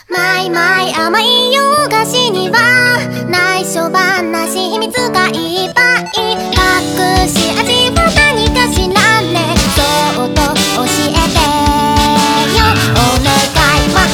マイマイ甘い洋菓子には内緒話秘密がいっぱい隠し味は何かしらねそっと教えてよお願いは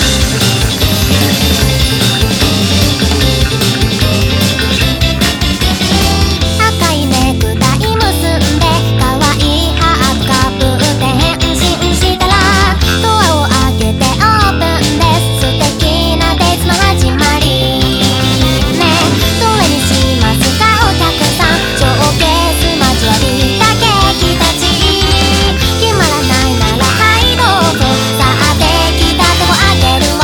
赤いネクタイ結んで可愛いハーフカップ転身したらドアを開けてオープンです素敵なデートの始まりねどれにしますかお客さんショーケース交わりだケーキたち決まらないならはいどうぞさあできたてをあげるわ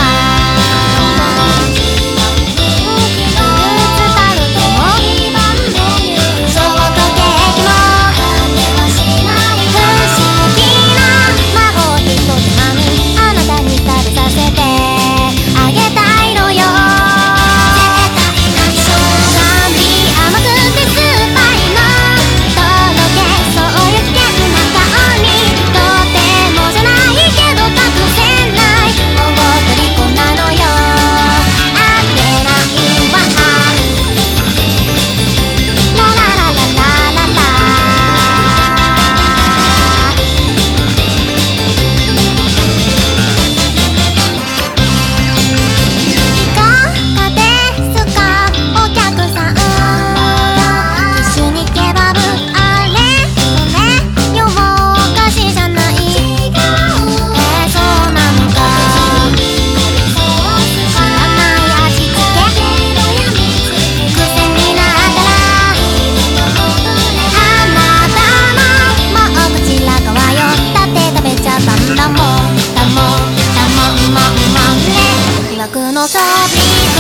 のそび